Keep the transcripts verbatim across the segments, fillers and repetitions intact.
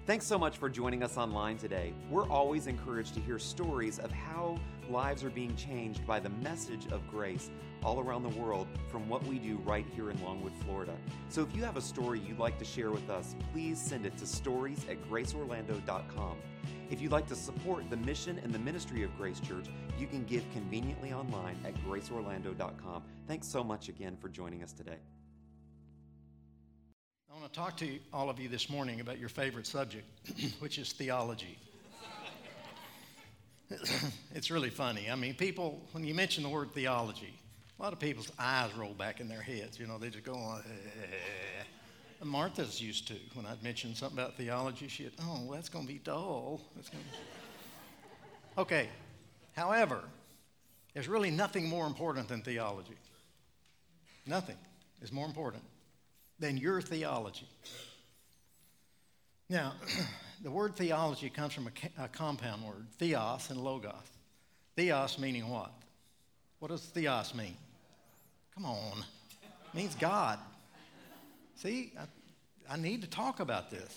Thanks so much for joining us online today. We're always encouraged to hear stories of how lives are being changed by the message of grace all around the world from what we do right here in Longwood, Florida. So if you have a story you'd like to share with us, please send it to stories at grace orlando dot com. If you'd like to support the mission and the ministry of Grace Church, you can give conveniently online at grace orlando dot com. Thanks so much again for joining us today. I want to talk to all of you this morning about your favorite subject, which is theology. It's really funny. I mean, people, when you mention the word theology, a lot of people's eyes roll back in their heads. You know, they just go on. And Martha's used to. When I'd mention something about theology, she'd, oh, well, that's going to be dull. That's going to... Okay. However, there's really nothing more important than theology. Nothing is more important than your theology. Now, the word theology comes from a, a compound word, theos and logos. Theos meaning what? What does theos mean? Come on. It means God. See, I, I need to talk about this.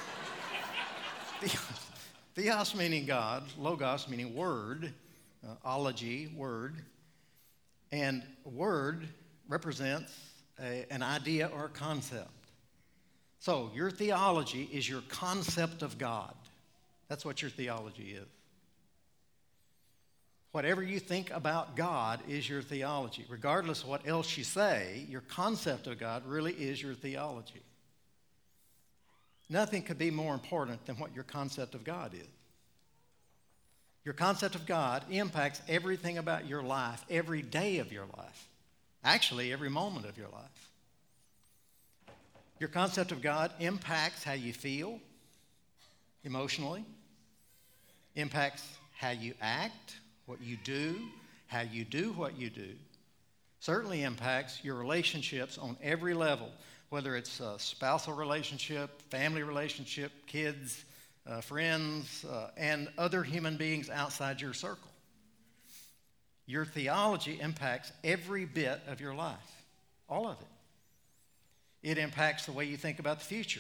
Theos, theos meaning God, logos meaning word, uh, ology, word, and word represents A, an idea or a concept. So your theology is your concept of God. That's what your theology is. Whatever you think about God is your theology. Regardless of what else you say, your concept of God really is your theology. Nothing could be more important than what your concept of God is. Your concept of God impacts everything about your life, every day of your life. Actually, every moment of your life. Your concept of God impacts how you feel emotionally, impacts how you act, what you do, how you do what you do. Certainly impacts your relationships on every level, whether it's a spousal relationship, family relationship, kids, uh, friends, uh, and other human beings outside your circle. Your theology impacts every bit of your life, all of it. It impacts the way you think about the future.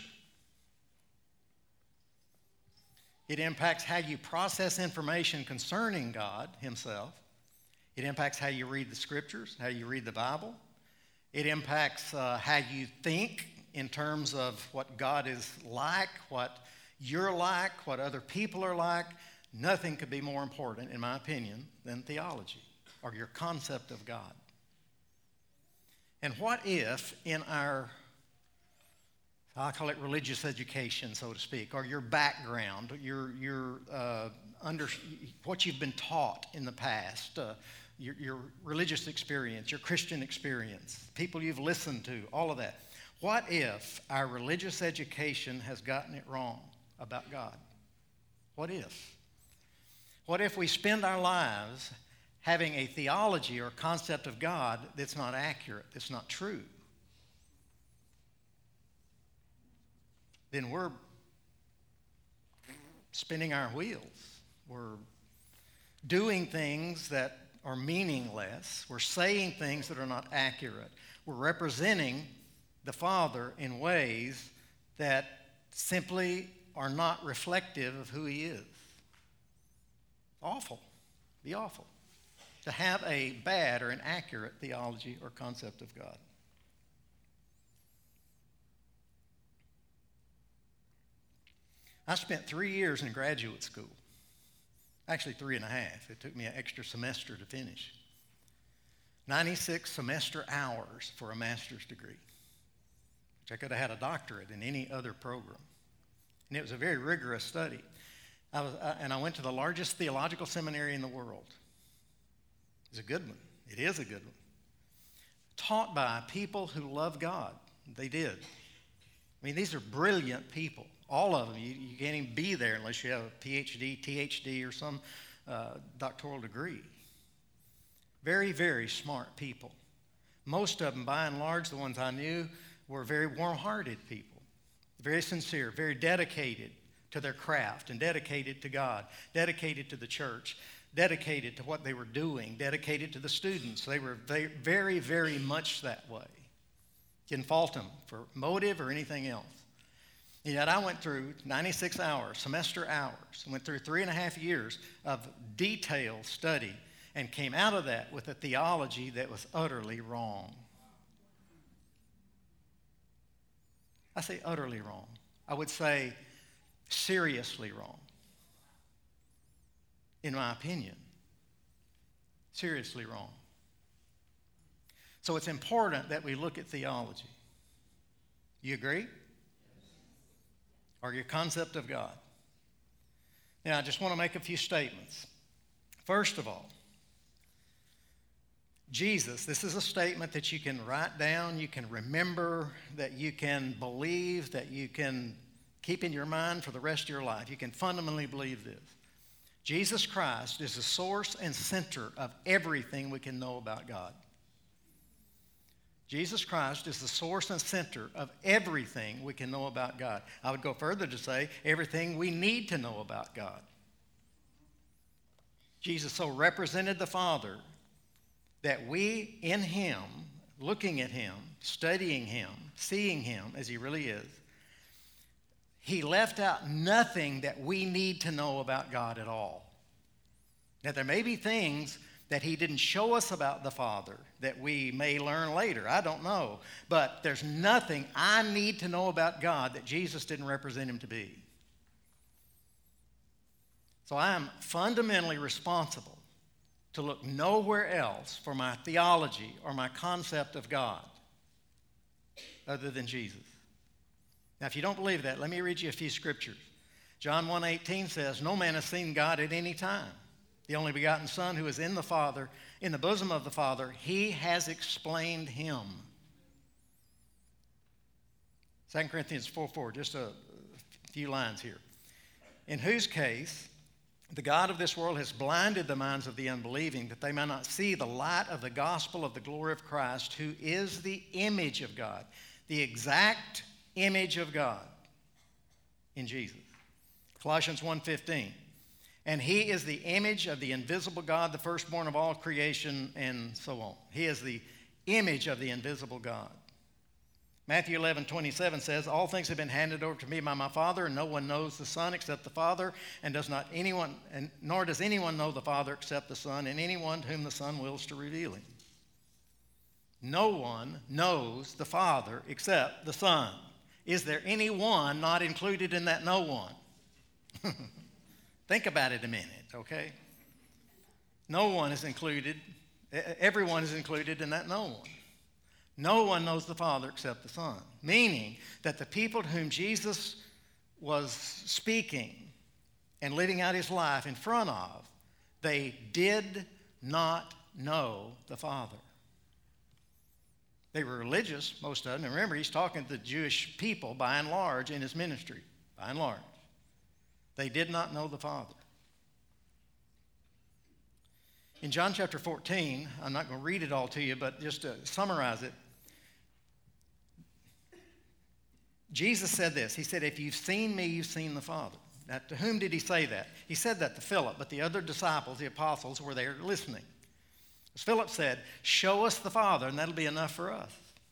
It impacts how you process information concerning God himself. It impacts how you read the scriptures, how you read the Bible. It impacts uh, how you think in terms of what God is like, what you're like, what other people are like. Nothing could be more important, in my opinion, than theology, or your concept of God. And what if in our, I call it religious education, so to speak, or your background, your, your uh, under, what you've been taught in the past, uh, your, your religious experience, your Christian experience, people you've listened to, all of that. What if our religious education has gotten it wrong about God? What if? What if we spend our lives having a theology or concept of God that's not accurate, that's not true? Then we're spinning our wheels. We're doing things that are meaningless. We're saying things that are not accurate. We're representing the Father in ways that simply are not reflective of who he is. Awful. Be awful to have a bad or inaccurate theology or concept of God. I spent three years in graduate school. Actually, three and a half. It took me an extra semester to finish. ninety-six semester hours for a master's degree, which I could have had a doctorate in any other program. And it was a very rigorous study. I was, uh, and I went to the largest theological seminary in the world. It's a good one. It is a good one. Taught by people who love God. They did. I mean, these are brilliant people. All of them. You, you can't even be there unless you have a P H D, T H D, or some uh, doctoral degree. Very, very smart people. Most of them, by and large, the ones I knew, were very warm-hearted people. Very sincere, very dedicated to their craft and dedicated to God, dedicated to the church, dedicated to what they were doing, dedicated to the students. They were very, very much that way. You can fault them for motive or anything else. Yet I went through ninety-six hours, semester hours, went through three and a half years of detailed study and came out of that with a theology that was utterly wrong. I say utterly wrong. I would say seriously wrong, in my opinion. Seriously wrong. So it's important that we look at theology. You agree? Or your concept of God. Now, I just want to make a few statements. First of all, Jesus, this is a statement that you can write down, you can remember, that you can believe, that you can keep in your mind for the rest of your life. You can fundamentally believe this. Jesus Christ is the source and center of everything we can know about God. Jesus Christ is the source and center of everything we can know about God. I would go further to say everything we need to know about God. Jesus so represented the Father that we, in Him, looking at Him, studying Him, seeing Him as He really is, He left out nothing that we need to know about God at all. Now, there may be things that He didn't show us about the Father that we may learn later. I don't know. But there's nothing I need to know about God that Jesus didn't represent Him to be. So I am fundamentally responsible to look nowhere else for my theology or my concept of God other than Jesus. Now, if you don't believe that, let me read you a few scriptures. John one eighteen says, "No man has seen God at any time. The only begotten Son who is in the Father, in the bosom of the Father, He has explained Him." Second Corinthians four four, just a few lines here. "In whose case the God of this world has blinded the minds of the unbelieving, that they may not see the light of the gospel of the glory of Christ, who is the image of God," the exact image of God in Jesus. Colossians one fifteen. "And He is the image of the invisible God, the firstborn of all creation," and so on. He is the image of the invisible God. Matthew eleven twenty-seven says, "All things have been handed over to me by my Father, and no one knows the Son except the Father, and does not anyone, and nor does anyone know the Father except the Son, and anyone to whom the Son wills to reveal Him." No one knows the Father except the Son. Is there anyone not included in that no one? Think about it a minute, okay? No one is included. Everyone is included in that no one. No one knows the Father except the Son, meaning that the people to whom Jesus was speaking and living out His life in front of, they did not know the Father. They were religious, most of them. And remember, He's talking to the Jewish people by and large in His ministry, by and large. They did not know the Father. In John chapter fourteen, I'm not going to read it all to you, but just to summarize it, Jesus said this. He said, "If you've seen me, you've seen the Father." Now, to whom did He say that? He said that to Philip, but the other disciples, the apostles, were there listening. As Philip said, "Show us the Father, and that'll be enough for us."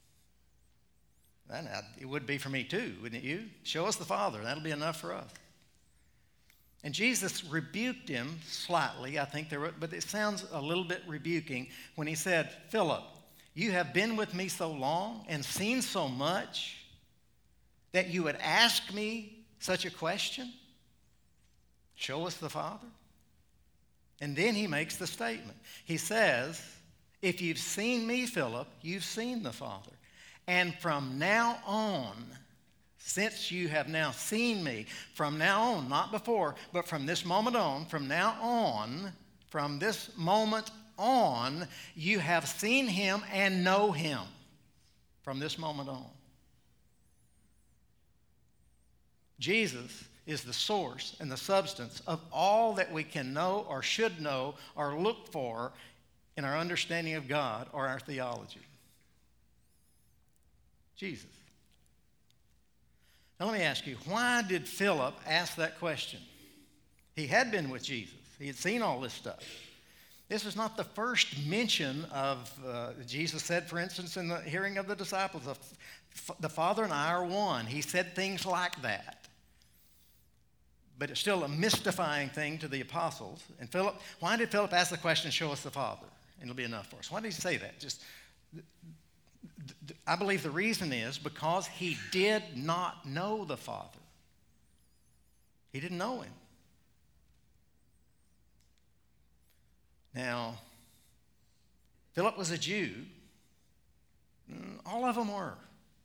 And it would be for me too, wouldn't it you? Show us the Father, and that'll be enough for us. And Jesus rebuked him slightly, I think, there were, but it sounds a little bit rebuking when He said, "Philip, you have been with me so long and seen so much that you would ask me such a question? Show us the Father?" And then He makes the statement. He says, "If you've seen me, Philip, you've seen the Father. And from now on, since you have now seen me," from now on, not before, but from this moment on, from now on, from this moment on, you have seen Him and know Him. From this moment on. Jesus is the source and the substance of all that we can know or should know or look for in our understanding of God or our theology. Jesus. Now let me ask you, why did Philip ask that question? He had been with Jesus. He had seen all this stuff. This is not the first mention of, uh, Jesus said, for instance, in the hearing of the disciples, the, the Father and I are one. He said things like that. But it's still a mystifying thing to the apostles. And Philip, why did Philip ask the question, show us the Father? And it'll be enough for us. Why did he say that? Just, I believe the reason is because he did not know the Father. He didn't know him. Now, Philip was a Jew. All of them were.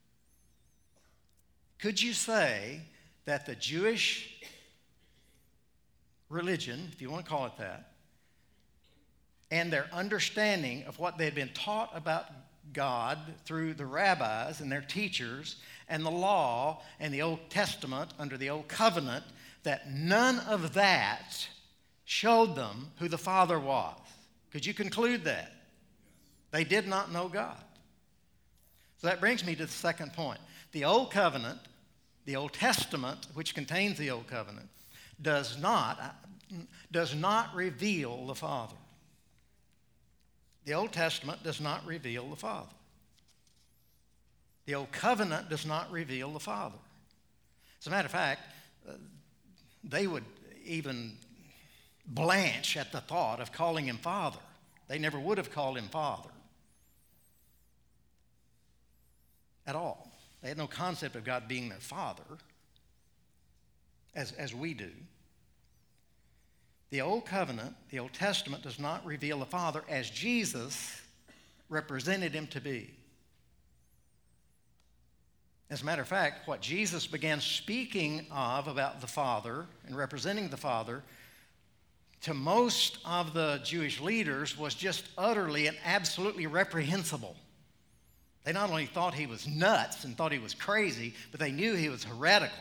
Could you say that the Jewish religion, if you want to call it that, and their understanding of what they had been taught about God through the rabbis and their teachers and the law and the Old Testament under the Old Covenant, that none of that showed them who the Father was? Could you conclude that? They did not know God. So that brings me to the second point. The Old Covenant, the Old Testament, which contains the Old Covenant, does not, does not reveal the Father. The Old Testament does not reveal the Father. The Old Covenant does not reveal the Father. As a matter of fact, uh, they would even blanch at the thought of calling him Father. They never would have called him Father at all. They had no concept of God being their Father as, as we do. The Old Covenant, the Old Testament, does not reveal the Father as Jesus represented him to be. As a matter of fact, what Jesus began speaking of about the Father and representing the Father to most of the Jewish leaders was just utterly and absolutely reprehensible. They not only thought he was nuts and thought he was crazy, but they knew he was heretical.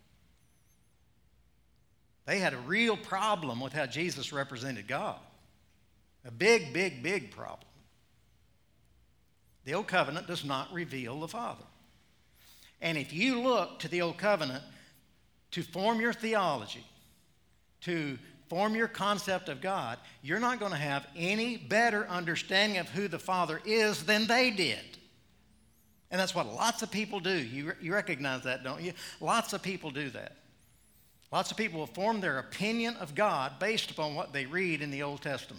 They had a real problem with how Jesus represented God. A big, big, big problem. The Old Covenant does not reveal the Father. And if you look to the Old Covenant to form your theology, to form your concept of God, you're not going to have any better understanding of who the Father is than they did. And that's what lots of people do. You, you recognize that, don't you? Lots of people do that. Lots of people will form their opinion of God based upon what they read in the Old Testament.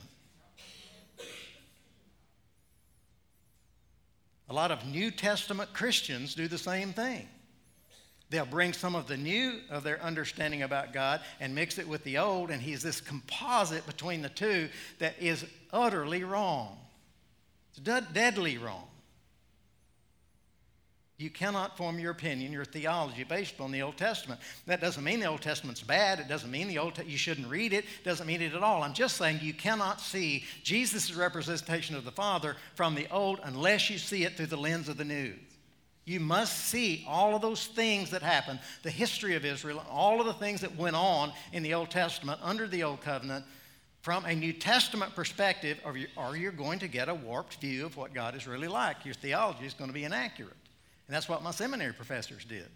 A lot of New Testament Christians do the same thing. They'll bring some of the new of their understanding about God and mix it with the old, and he's this composite between the two that is utterly wrong. It's dead, deadly wrong. You cannot form your opinion, your theology, based upon the Old Testament. That doesn't mean the Old Testament's bad. It doesn't mean the Old Te- you shouldn't read it. It doesn't mean it at all. I'm just saying you cannot see Jesus' representation of the Father from the Old unless you see it through the lens of the New. You must see all of those things that happened, the history of Israel, all of the things that went on in the Old Testament under the Old Covenant from a New Testament perspective, or, you, or you're going to get a warped view of what God is really like. Your theology is going to be inaccurate. And that's what my seminary professors did.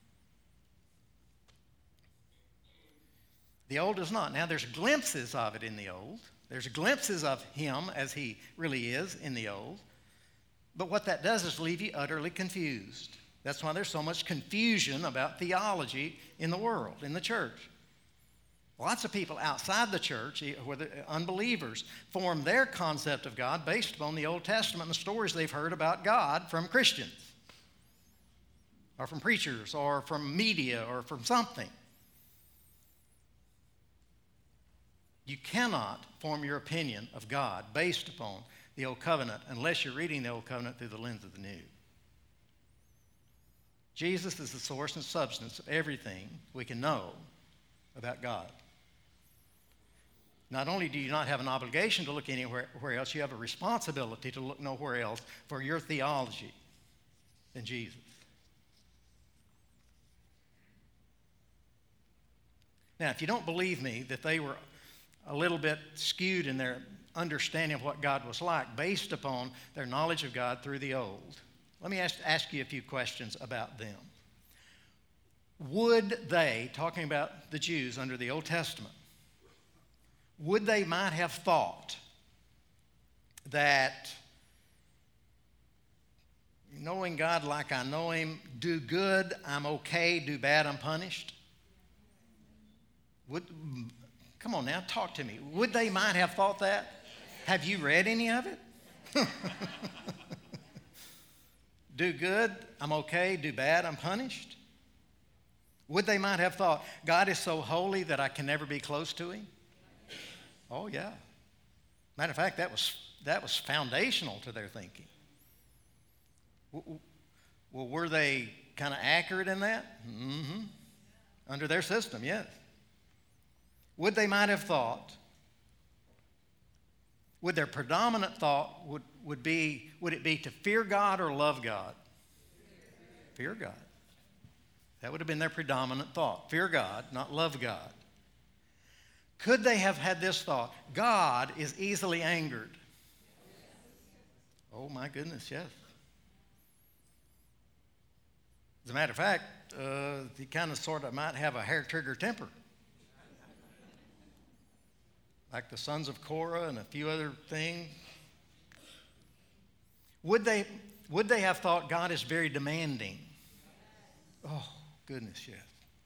The Old does not. Now, there's glimpses of it in the Old. There's glimpses of him as he really is in the Old. But what that does is leave you utterly confused. That's why there's so much confusion about theology in the world, in the church. Lots of people outside the church, whether unbelievers, form their concept of God based upon the Old Testament and the stories they've heard about God from Christians, or from preachers, or from media, or from something. You cannot form your opinion of God based upon the Old Covenant unless you're reading the Old Covenant through the lens of the New. Jesus is the source and substance of everything we can know about God. Not only do you not have an obligation to look anywhere else, you have a responsibility to look nowhere else for your theology than Jesus. Now, if you don't believe me that they were a little bit skewed in their understanding of what God was like based upon their knowledge of God through the Old, let me ask, ask you a few questions about them. Would they, talking about the Jews under the Old Testament, would they might have thought that knowing God like I know him, do good, I'm okay, do bad, I'm punished? Would, come on now, talk to me. Would they might have thought that? Have you read any of it? Do good, I'm okay, do bad, I'm punished? Would they might have thought, God is so holy that I can never be close to him? Oh, yeah. Matter of fact, that was, that was foundational to their thinking. Well, were they kind of accurate in that? Mm-hmm. Under their system, yes. Would they might have thought, would their predominant thought would, would be, would it be to fear God or love God? Fear God. That would have been their predominant thought. Fear God, not love God. Could they have had this thought? God is easily angered. Oh my goodness, yes. As a matter of fact, uh, he kind of sort of might have a hair-trigger temper. Like the sons of Korah and a few other things. Would they, would they have thought God is very demanding? Oh, goodness, yes.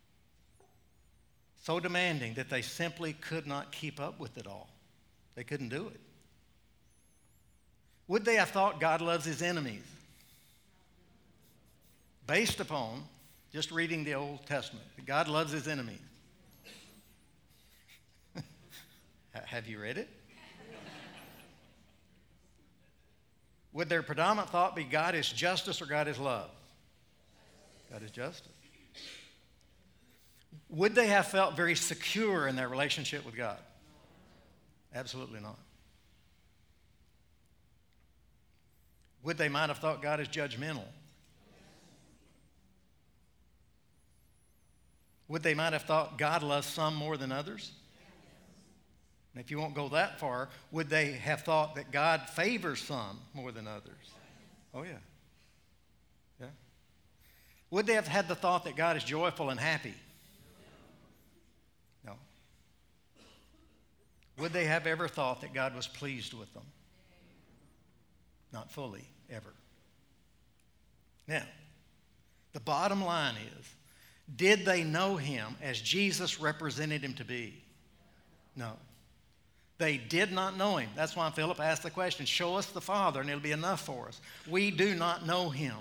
So demanding that they simply could not keep up with it all. They couldn't do it. Would they have thought God loves his enemies? Based upon just reading the Old Testament, that God loves his enemies. Have you read it? Would their predominant thought be God is justice or God is love? God is justice. Would they have felt very secure in their relationship with God? Absolutely not. Would they might have thought God is judgmental? Would they might have thought God loves some more than others? And if you won't go that far, would they have thought that God favors some more than others? Oh, yeah. Yeah. Would they have had the thought that God is joyful and happy? No. Would they have ever thought that God was pleased with them? Not fully, ever. Now, the bottom line is, did they know him as Jesus represented him to be? No. They did not know him. That's why Philip asked the question, show us the Father and it'll be enough for us. We do not know him.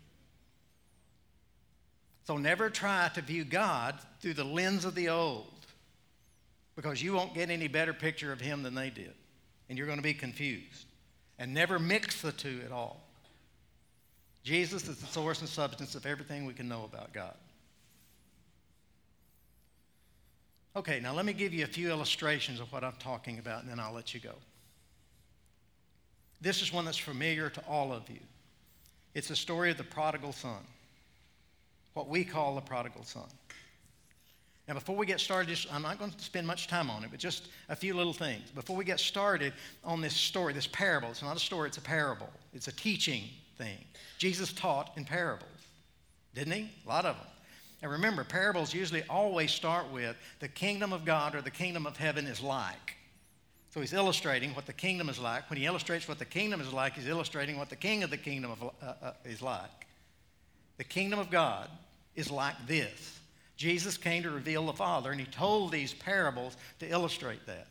So never try to view God through the lens of the old, because you won't get any better picture of him than they did. And you're going to be confused. And never mix the two at all. Jesus is the source and substance of everything we can know about God. Okay, now let me give you a few illustrations of what I'm talking about, and then I'll let you go. This is one that's familiar to all of you. It's the story of the prodigal son, what we call the prodigal son. Now, before we get started, just, I'm not going to spend much time on it, but just a few little things. Before we get started on this story, this parable, it's not a story, it's a parable. It's a teaching thing. Jesus taught in parables, didn't he? A lot of them. And remember, parables usually always start with the kingdom of God or the kingdom of heaven is like. So he's illustrating what the kingdom is like. When he illustrates what the kingdom is like, he's illustrating what the king of the kingdom of, uh, uh, is like. The kingdom of God is like this. Jesus came to reveal the Father, and he told these parables to illustrate that.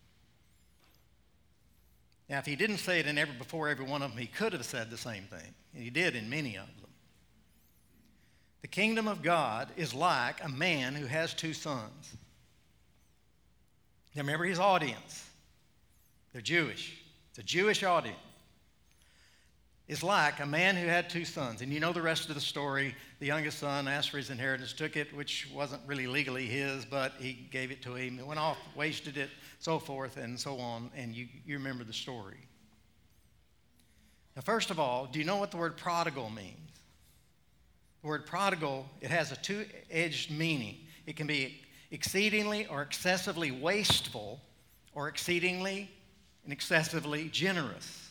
Now, if he didn't say it in every, before every one of them, he could have said the same thing. And he did in many of them. The kingdom of God is like a man who has two sons. Now remember his audience. They're Jewish. It's a Jewish audience. It's like a man who had two sons. And you know the rest of the story. The youngest son asked for his inheritance, took it, which wasn't really legally his, but he gave it to him. He went off, wasted it, so forth and so on. And you, you remember the story. Now, first of all, do you know what the word prodigal means? The word prodigal, it has a two-edged meaning. It can be exceedingly or excessively wasteful, or exceedingly and excessively generous.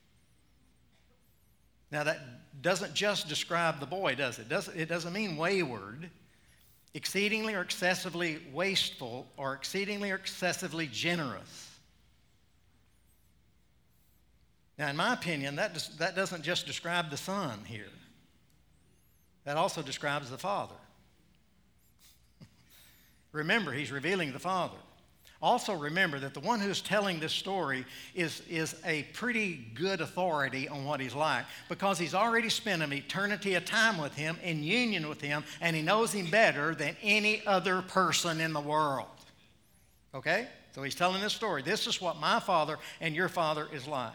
Now that doesn't just describe the boy, does it? Doesn't, it doesn't mean wayward. Exceedingly or excessively wasteful, or exceedingly or excessively generous. Now, in my opinion, that, does, that doesn't just describe the Son here. That also describes the Father. Remember, he's revealing the Father. Also remember that the one who's telling this story is, is a pretty good authority on what he's like, because he's already spent an eternity of time with him, in union with him, and he knows him better than any other person in the world. Okay? So he's telling this story. This is what my Father and your Father is like.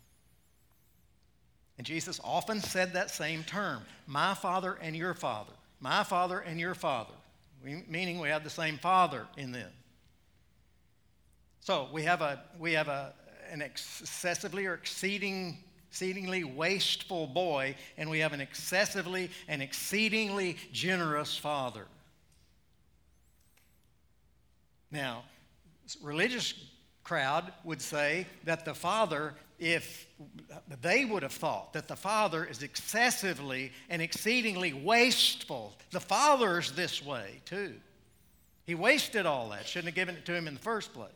And Jesus often said that same term, my Father and your Father. My Father and your Father. We, meaning we have the same Father in them. So we have a we have a an excessively or exceeding exceedingly wasteful boy, and we have an excessively and exceedingly generous father. Now, religious crowd would say that the father, if they would have thought that the father is excessively and exceedingly wasteful. The father's this way too. He wasted all that. Shouldn't have given it to him in the first place.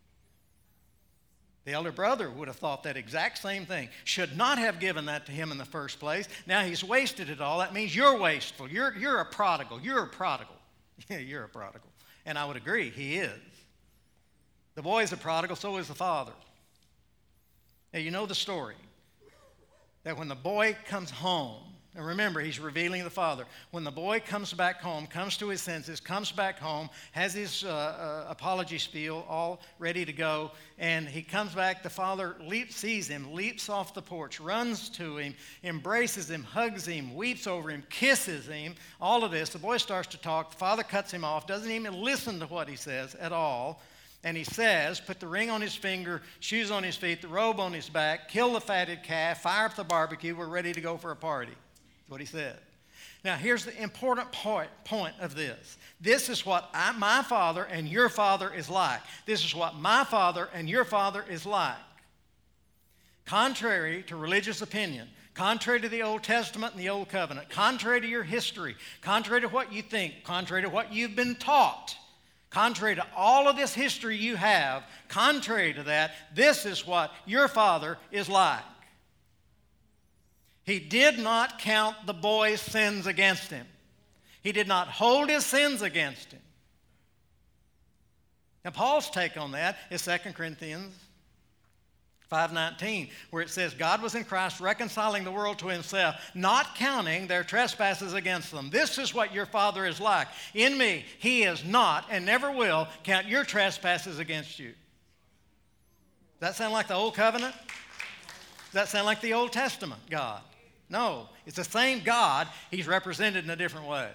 The elder brother would have thought that exact same thing. Should not have given that to him in the first place. Now he's wasted it all. That means you're wasteful. You're, you're a prodigal. You're a prodigal. Yeah, you're a prodigal. And I would agree, he is. The boy is a prodigal, so is the father. Now you know the story. That when the boy comes home, and remember, he's revealing the Father. When the boy comes back home, comes to his senses, comes back home, has his uh, uh, apology spiel all ready to go, and he comes back, the father leaps, sees him, leaps off the porch, runs to him, embraces him, hugs him, weeps over him, kisses him, all of this. The boy starts to talk. The father cuts him off, doesn't even listen to what he says at all. And he says, put the ring on his finger, shoes on his feet, the robe on his back, kill the fatted calf, fire up the barbecue, we're ready to go for a party. That's what he said. Now, here's the important point, point of this. This is what I, my father and your father is like. This is what my father and your father is like. Contrary to religious opinion, contrary to the Old Testament and the Old Covenant, contrary to your history, contrary to what you think, contrary to what you've been taught, contrary to all of this history you have, contrary to that, this is what your father is like. He did not count the boy's sins against him. He did not hold his sins against him. Now, Paul's take on that is Second Corinthians five nineteen, where it says, God was in Christ reconciling the world to himself, not counting their trespasses against them. This is what your Father is like. In me, he is not and never will count your trespasses against you. Does that sound like the Old Covenant? Does that sound like the Old Testament God? No, it's the same God. He's represented in a different way.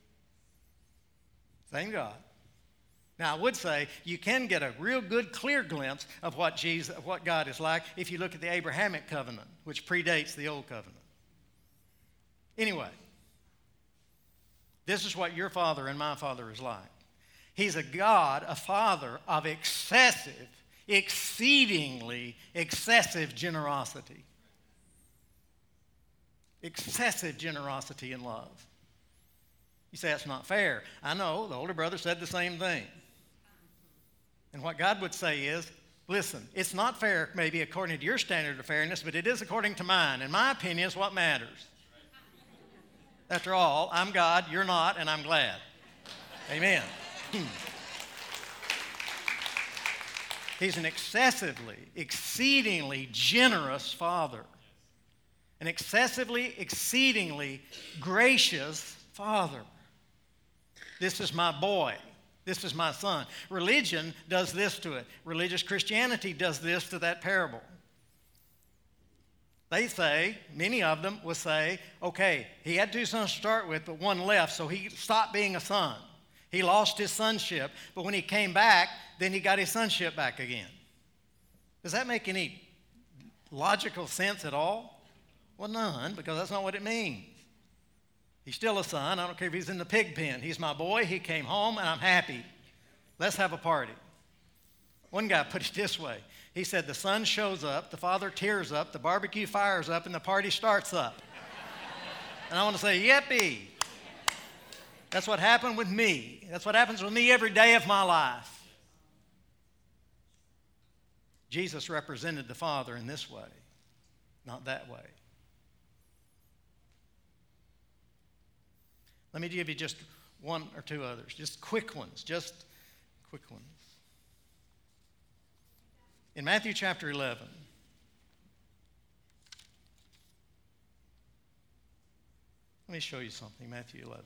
Same God. Now, I would say you can get a real good, clear glimpse of what Jesus, of what God is like if you look at the Abrahamic covenant, which predates the Old Covenant. Anyway, this is what your Father and my Father is like. He's a God, a Father of excessive, exceedingly excessive generosity. Excessive generosity and love. You say that's not fair. I know, the older brother said the same thing. And what God would say is, listen, it's not fair maybe according to your standard of fairness, but it is according to mine. And my opinion is what matters. After all, I'm God, you're not, and I'm glad. Amen. He's an excessively, exceedingly generous Father. An excessively, exceedingly gracious Father. This is my boy. This is my son. Religion does this to it. Religious Christianity does this to that parable. They say, many of them will say, okay, he had two sons to start with, but one left, so he stopped being a son. He lost his sonship, but when he came back, then he got his sonship back again. Does that make any logical sense at all? Well, none, because that's not what it means. He's still a son. I don't care if he's in the pig pen. He's my boy. He came home, and I'm happy. Let's have a party. One guy put it this way. He said, the son shows up, the father tears up, the barbecue fires up, and the party starts up. And I want to say, yippee. That's what happened with me. That's what happens with me every day of my life. Jesus represented the Father in this way. not that way. Let me give you just one or two others, just quick ones, just quick ones. In Matthew chapter eleven, let me show you something, Matthew eleven.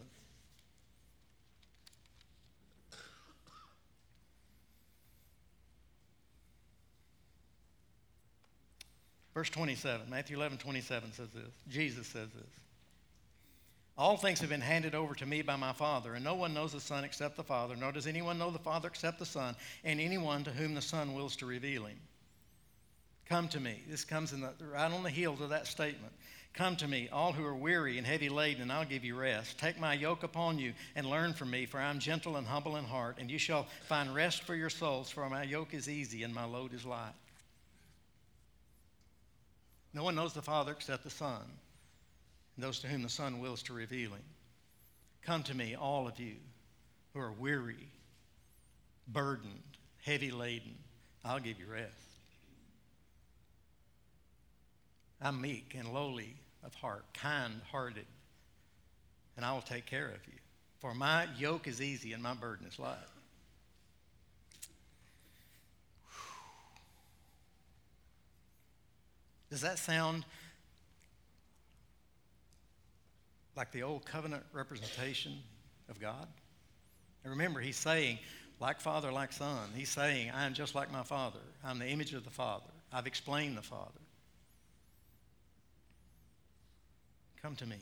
Verse twenty-seven, Matthew eleven, twenty-seven says this. Jesus says this. All things have been handed over to me by my Father, and no one knows the Son except the Father, nor does anyone know the Father except the Son, and anyone to whom the Son wills to reveal him. Come to me. This comes in the, right on the heels of that statement. Come to me, all who are weary and heavy laden, and I'll give you rest. Take my yoke upon you and learn from me, for I am gentle and humble in heart, and you shall find rest for your souls, for my yoke is easy and my load is light. No one knows the Father except the Son, and those to whom the Son wills to reveal him. Come to me, all of you who are weary, burdened, heavy laden. I'll give you rest. I'm meek and lowly of heart, kind-hearted, and I will take care of you. For my yoke is easy and my burden is light. Does that sound like the old covenant representation of God? And remember, he's saying, like Father, like Son. He's saying, I am just like my Father. I'm the image of the Father. I've explained the Father. Come to me.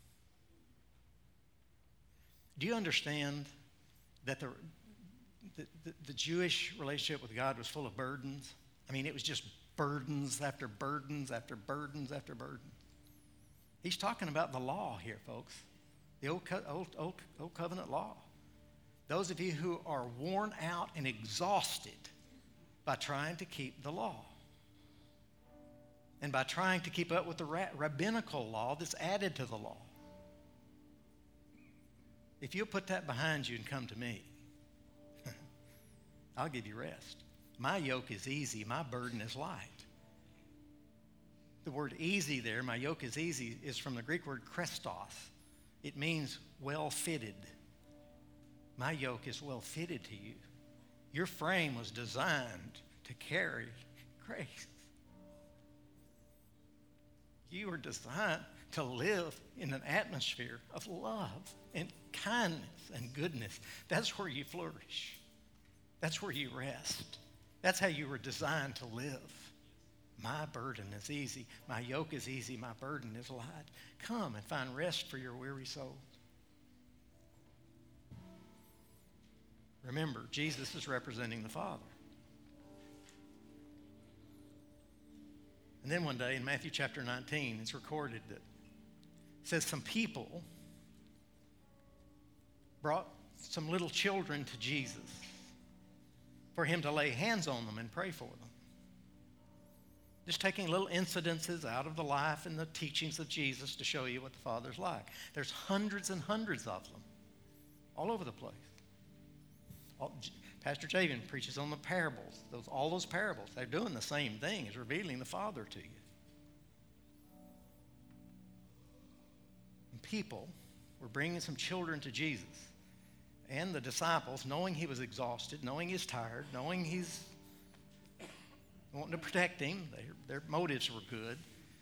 Do you understand that the, the, the, the Jewish relationship with God was full of burdens? I mean, it was just burdens after burdens after burdens after burdens. He's talking about the law here, folks. The old, old, old, old covenant law. Those of you who are worn out and exhausted by trying to keep the law. And by trying to keep up with the rabbinical law that's added to the law. If you'll put that behind you and come to me, I'll give you rest. My yoke is easy, my burden is light. The word easy there, my yoke is easy, is from the Greek word krestos. It means well-fitted. My yoke is well-fitted to you. Your frame was designed to carry grace. You were designed to live in an atmosphere of love and kindness and goodness. That's where you flourish. That's where you rest. That's how you were designed to live. My burden is easy. My yoke is easy. My burden is light. Come and find rest for your weary souls. Remember, Jesus is representing the Father. And then one day in Matthew chapter nineteen, it's recorded that it says some people brought some little children to Jesus for him to lay hands on them and pray for them. Just taking little incidences out of the life and the teachings of Jesus to show you what the Father's like. There's hundreds and hundreds of them all over the place. All, Pastor Javen preaches on the parables. Those, all those parables, they're doing the same thing, is revealing the Father to you. And people were bringing some children to Jesus. And the disciples, knowing he was exhausted, knowing he's tired, knowing he's wanting to protect him, their, their motives were good,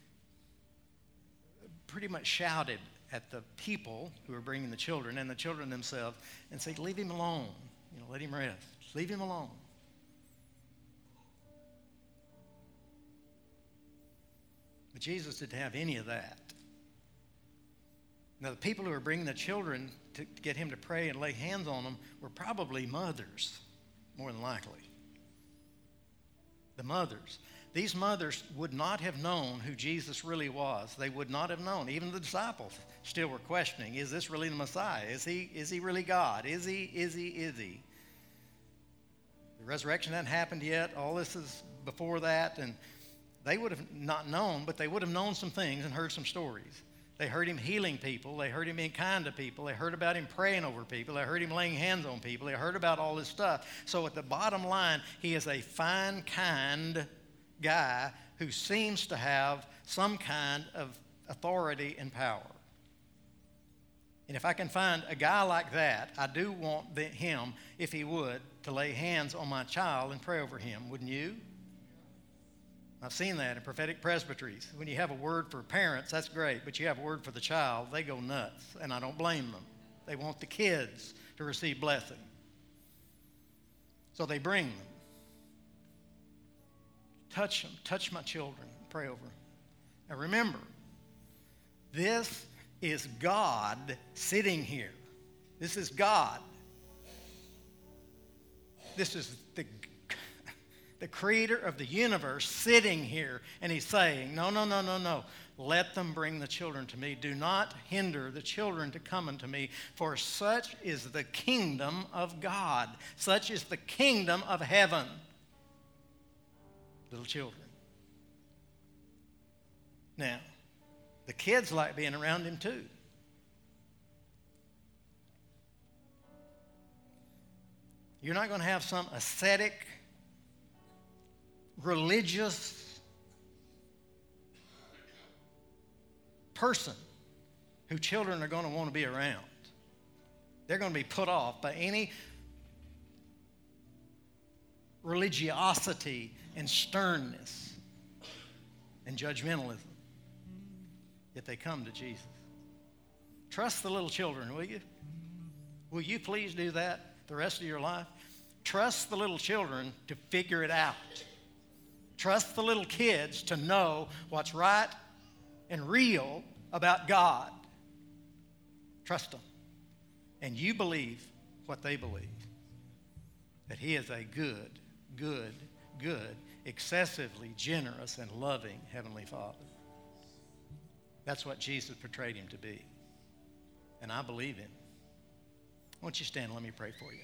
pretty much shouted at the people who were bringing the children and the children themselves and said, leave him alone. You know, let him rest. Leave him alone. But Jesus didn't have any of that. Now, the people who were bringing the children to, to get him to pray and lay hands on them were probably mothers, more than likely. The mothers. These mothers would not have known who Jesus really was. They would not have known. Even the disciples still were questioning, is this really the Messiah? Is he, is he really God? Is he, is he, is he? The resurrection hadn't happened yet. All this is before that. And they would have not known, but they would have known some things and heard some stories. They heard him healing people. They heard him being kind to people. They heard about him praying over people. They heard him laying hands on people. They heard about all this stuff. So at the bottom line, he is a fine, kind guy who seems to have some kind of authority and power. And if I can find a guy like that, I do want the, him, if he would, to lay hands on my child and pray over him. Wouldn't you? I've seen that in prophetic presbyteries. When you have a word for parents, that's great, but you have a word for the child, they go nuts, and I don't blame them. They want the kids to receive blessing. So they bring them. Touch them. Touch my children. Pray over them. Now remember, this is God sitting here. This is God. This is the, the creator of the universe sitting here, and he's saying, no, no, no, no, no. Let them bring the children to me. Do not hinder the children to come unto me, for such is the kingdom of God. Such is the kingdom of heaven. Little children. Now, the kids like being around him too. You're not going to have some ascetic, religious person who children are going to want to be around. They're going to be put off by any religiosity and sternness and judgmentalism if they come to Jesus. Trust the little children, will you? Will you please do that the rest of your life? Trust the little children to figure it out. Trust the little kids to know what's right and real about God. Trust them. And you believe what they believe. That he is a good, good, good, excessively generous and loving Heavenly Father. That's what Jesus portrayed him to be. And I believe him. Won't you stand and let me pray for you.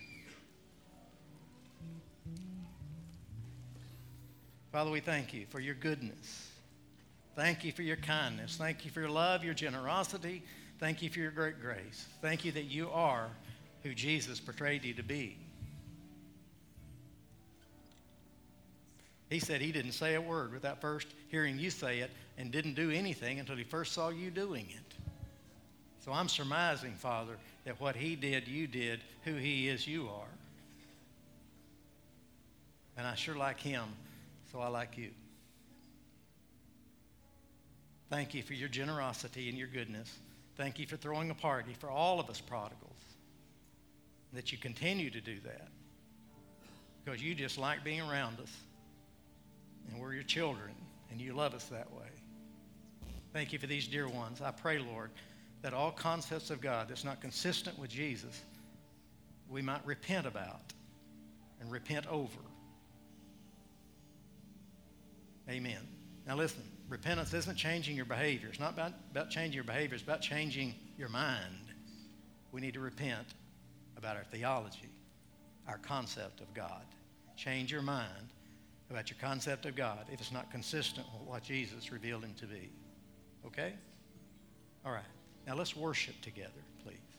Father, we thank you for your goodness. Thank you for your kindness. Thank you for your love, your generosity. Thank you for your great grace. Thank you that you are who Jesus portrayed you to be. He said he didn't say a word without first hearing you say it, and didn't do anything until he first saw you doing it. So I'm surmising, Father, that what he did, you did, who he is, you are. And I sure like him, so I like you. Thank you for your generosity and your goodness. Thank you for throwing a party for all of us prodigals. That you continue to do that. Because you just like being around us. And we're your children, and you love us that way. Thank you for these dear ones. I pray, Lord, that all concepts of God that's not consistent with Jesus, we might repent about and repent over. Amen. Now listen, repentance isn't changing your behavior. It's not about, about changing your behavior. It's about changing your mind. We need to repent about our theology, our concept of God. Change your mind about your concept of God if it's not consistent with what Jesus revealed him to be. Okay? All right. Now let's worship together, please.